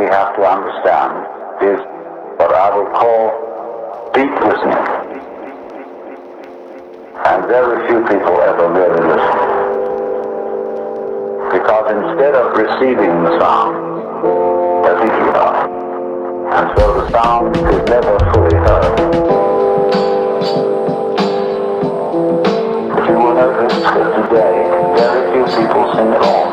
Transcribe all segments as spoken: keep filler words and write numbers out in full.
have to understand is what I would call deep listening. And very few people ever really listen. Because instead of receiving the sound, they're thinking about it. And so the sound is never fully heard. If you will notice that today, very few people sing at all.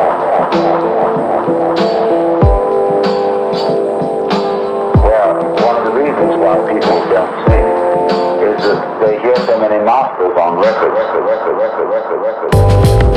Well, one of the reasons why people don't sing is that they hear so many masters on record, record, record, record, record, record.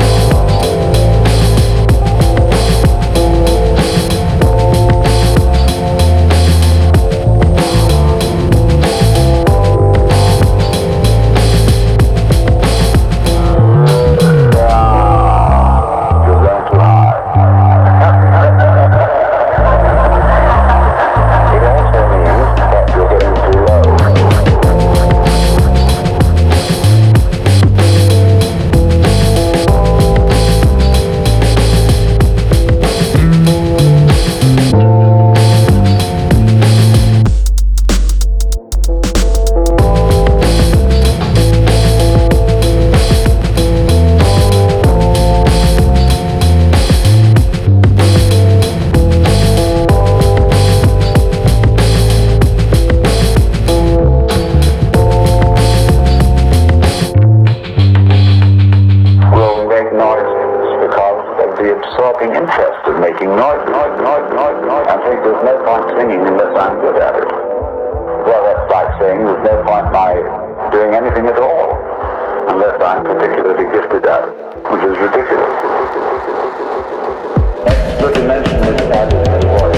Absorbing interest in making noise, noise, noise, noise, noise. I think there's no point singing unless I'm good at it. Well, that's like saying there's no point my doing anything at all unless I'm particularly gifted at it, which is ridiculous. Next, the dimension is started with voice.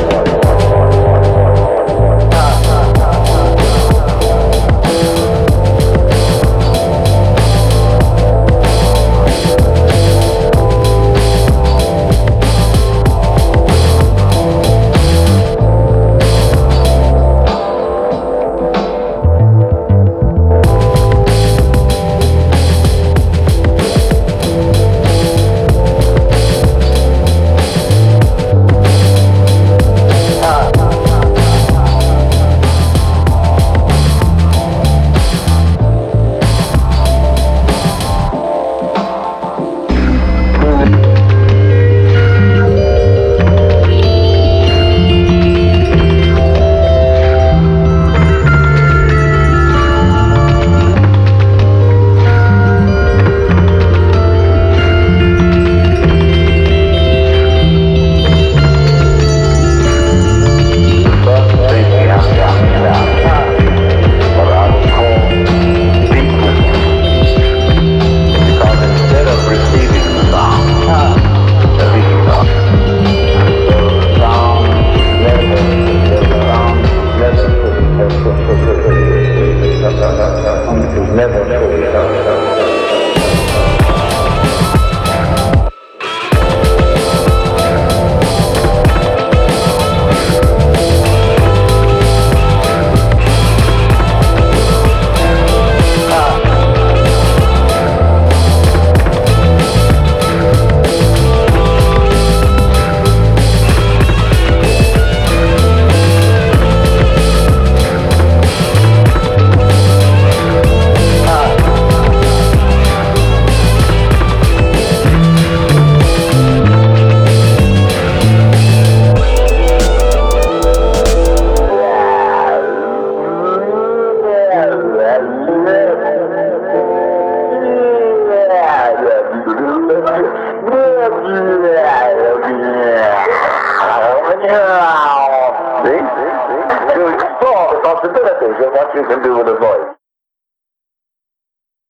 See? See? See? You explore the possibilities of what you can do with a voice.